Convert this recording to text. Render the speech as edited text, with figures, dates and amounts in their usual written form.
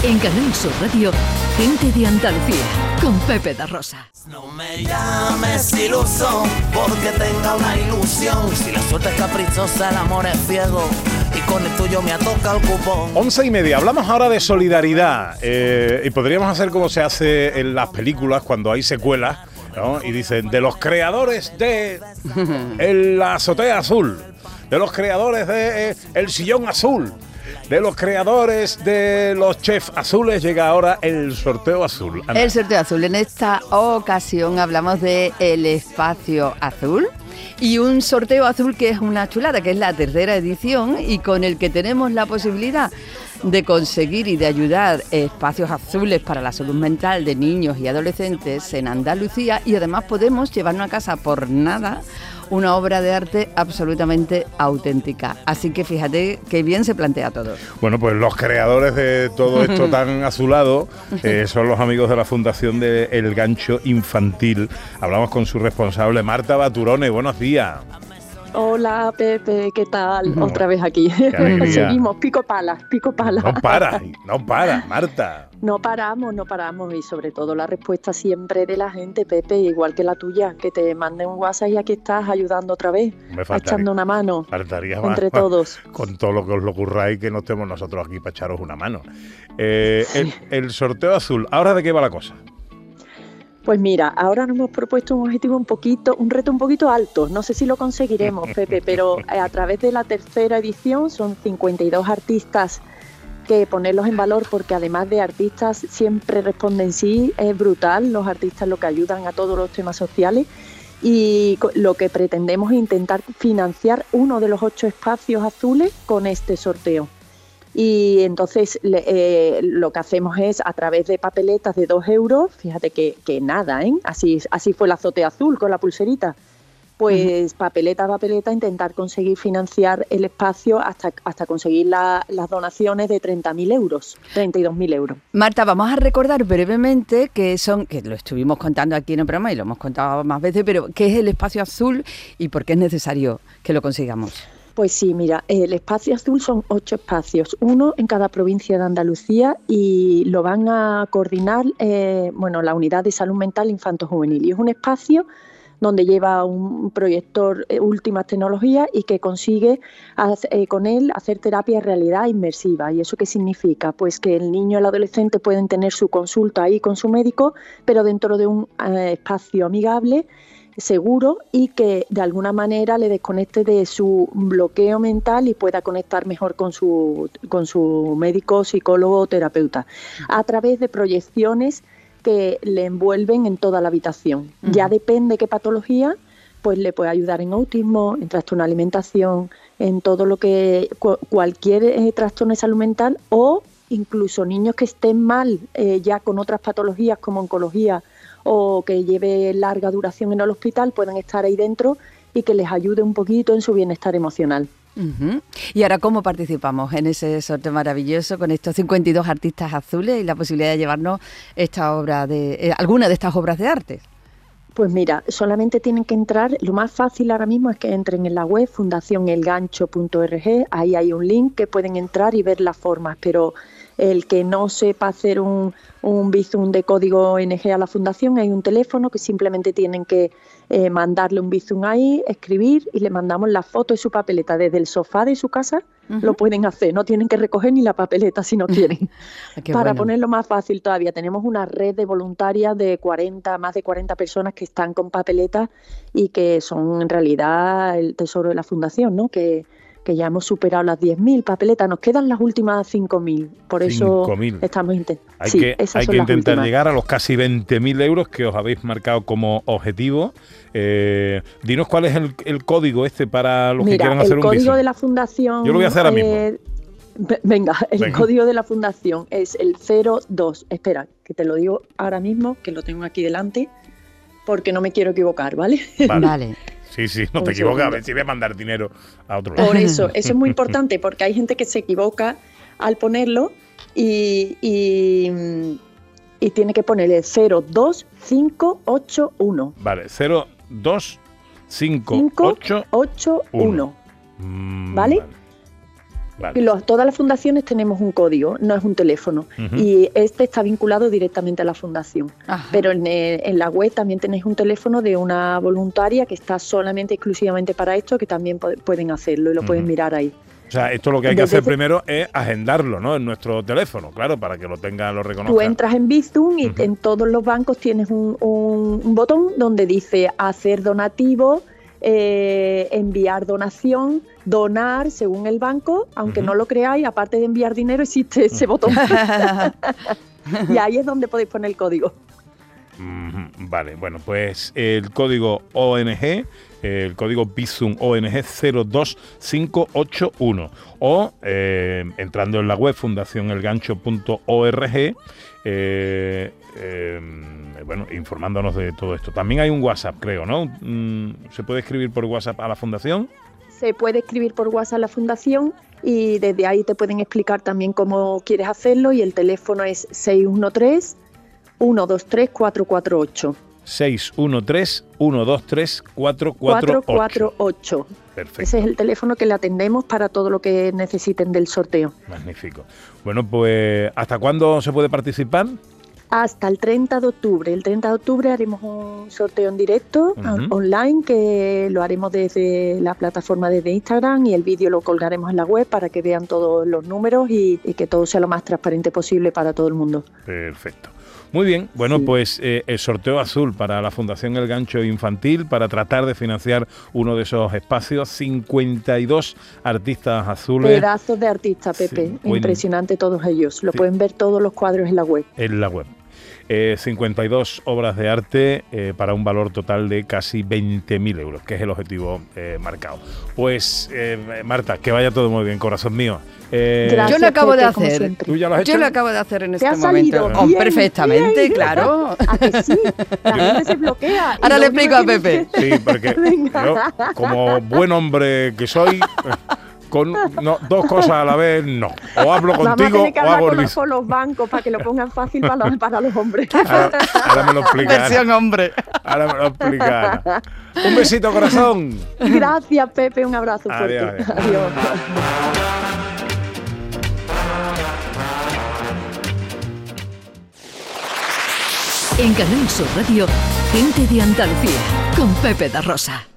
En Canal Sur Radio, Gente de Andalucía, con Pepe da Rosa. No me llames iluso, porque tenga una ilusión. Si la suerte es caprichosa, el amor es ciego, y con el tuyo me atoca el cupón. 11:30, hablamos ahora de solidaridad, y podríamos hacer como se hace en las películas cuando hay secuelas, ¿no? Y dicen, de los creadores de La Azotea Azul, de los creadores de El Sillón Azul, de los creadores de los chefs azules, llega ahora el sorteo azul. Ana. El sorteo azul. En esta ocasión hablamos de el espacio azul y un sorteo azul que es una chulada, que es la tercera edición y con el que tenemos la posibilidad de conseguir y de ayudar espacios azules para la salud mental de niños y adolescentes en Andalucía, y además podemos llevarnos a casa por nada una obra de arte absolutamente auténtica. Así que fíjate qué bien se plantea todo. Bueno, pues los creadores de todo esto tan azulado son los amigos de la Fundación de El Gancho Infantil. Hablamos con su responsable, Marta Baturone. Buenos días. Hola Pepe, ¿qué tal? Otra vez aquí. Seguimos, pico pala. No para, Marta. No paramos y sobre todo la respuesta siempre de la gente, Pepe, igual que la tuya, que te mande un WhatsApp y aquí estás ayudando otra vez, echando una mano entre todos. Con todo lo que os lo ocurráis, que no estemos nosotros aquí para echaros una mano. El sorteo azul, ¿ahora de qué va la cosa? Pues mira, ahora nos hemos propuesto un reto un poquito alto. No sé si lo conseguiremos, Pepe, pero a través de la tercera edición son 52 artistas que ponerlos en valor, porque además de artistas siempre responden sí, es brutal. Los artistas lo que ayudan a todos los temas sociales, y lo que pretendemos es intentar financiar uno de los 8 espacios azules con este sorteo. Y entonces lo que hacemos es, a través de papeletas de 2 euros, fíjate que nada, ¿eh? Así fue la azotea azul con la pulserita, pues papeleta a papeleta intentar conseguir financiar el espacio hasta conseguir las donaciones de 30.000 euros, 32.000 euros. Marta, vamos a recordar brevemente que lo estuvimos contando aquí en el programa y lo hemos contado más veces, pero ¿qué es el espacio azul y por qué es necesario que lo consigamos? Pues sí, mira, el espacio azul son 8 espacios, uno en cada provincia de Andalucía, y lo van a coordinar la Unidad de Salud Mental Infanto-Juvenil. Y es un espacio donde lleva un proyector últimas tecnologías y que consigue con él hacer terapia en realidad inmersiva. ¿Y eso qué significa? Pues que el niño y el adolescente pueden tener su consulta ahí con su médico, pero dentro de un espacio amigable, seguro, y que de alguna manera le desconecte de su bloqueo mental y pueda conectar mejor con su médico, psicólogo o terapeuta, a través de proyecciones que le envuelven en toda la habitación. Ya depende qué patología, pues le puede ayudar en autismo, en trastorno de alimentación, en todo lo que cualquier trastorno de salud mental, o incluso niños que estén mal ya con otras patologías como oncología, o que lleve larga duración en el hospital, puedan estar ahí dentro y que les ayude un poquito en su bienestar emocional. Y ahora, ¿cómo participamos en ese sorteo maravilloso con estos 52 artistas azules y la posibilidad de llevarnos alguna de estas obras de arte? Pues mira, solamente tienen que entrar, lo más fácil ahora mismo es que entren en la web fundacionelgancho.org, ahí hay un link que pueden entrar y ver las formas, pero el que no sepa hacer un bizum de código ONG a la fundación, hay un teléfono que simplemente tienen que mandarle un bizum ahí, escribir, y le mandamos la foto de su papeleta desde el sofá de su casa. Lo pueden hacer, no tienen que recoger ni la papeleta si no quieren. Para ponerlo más fácil todavía, tenemos una red de voluntarias de más de 40 personas que están con papeletas y que son en realidad el tesoro de la fundación, ¿no? Que ya hemos superado las 10.000 papeletas, nos quedan las últimas 5.000, por eso 5.000. estamos intentando. Hay que intentar llegar a los casi 20.000 euros que os habéis marcado como objetivo. Dinos cuál es el código para los que quieran hacer un bizum. El código de la fundación... Yo lo voy a hacer ahora mismo. Venga, código de la fundación es el 02. Espera, que te lo digo ahora mismo, que lo tengo aquí delante, porque no me quiero equivocar, ¿vale? Vale. Sí, no te equivocas, a ver si voy a mandar dinero a otro lado. Por eso es muy importante, porque hay gente que se equivoca al ponerlo y tiene que ponerle 02581. Vale, 02581. ¿Vale? Vale. Todas las fundaciones tenemos un código, no es un teléfono. Y este está vinculado directamente a la fundación. Ajá. Pero en la web también tenéis un teléfono de una voluntaria que está solamente, exclusivamente para esto, que también pueden hacerlo y lo pueden mirar ahí. O sea, esto lo que hay que hacer primero es agendarlo, ¿no? En nuestro teléfono, claro, para que lo tenga, lo reconozca. Tú entras en Bizum y en todos los bancos tienes un botón donde dice hacer donativo, enviar donación, donar según el banco, aunque no lo creáis, aparte de enviar dinero existe ese botón. Y ahí es donde podéis poner el código. Vale, bueno, pues el código ONG, el código Bizum ONG 02581 o entrando en la web fundacionelgancho.org, bueno, informándonos de todo esto. También hay un WhatsApp, creo, ¿no? ¿Se puede escribir por WhatsApp a la fundación? Se puede escribir por WhatsApp a la fundación y desde ahí te pueden explicar también cómo quieres hacerlo, y el teléfono es 613-123-448. 613-123-448. Perfecto. Ese es el teléfono que le atendemos para todo lo que necesiten del sorteo. Magnífico. Bueno, pues ¿hasta cuándo se puede participar? Hasta el 30 de octubre. El 30 de octubre haremos un sorteo en directo online, que lo haremos desde la plataforma desde Instagram, y el vídeo lo colgaremos en la web para que vean todos los números y que todo sea lo más transparente posible para todo el mundo. Perfecto. Muy bien, bueno, pues el sorteo azul para la Fundación El Gancho Infantil, para tratar de financiar uno de esos espacios. 52 artistas azules. Pedazos de artistas, Pepe. Sí, impresionante todos ellos. Lo pueden ver todos los cuadros en la web. 52 obras de arte para un valor total de casi 20.000 euros, que es el objetivo marcado. Pues, Marta, que vaya todo muy bien, corazón mío. Gracias, yo lo acabo Pepe, de hacer. ¿Tú ya lo has hecho? Yo lo acabo de hacer en este momento. Salido bien, perfectamente, bien. claro. ¿A que sí? La gente se bloquea. Ahora le explico a Pepe. Sí, porque yo, como buen hombre que soy, con dos cosas a la vez, no. O hablo contigo Vamos a tener que o hablar hago con los bancos para que lo pongan fácil para los hombres. Ahora me lo explica. Versión hombre. Ahora me lo explica. Un besito, corazón. Gracias, Pepe. Un abrazo fuerte. Adiós. En Canal Sur Radio, Gente de Andalucía, con Pepe da Rosa.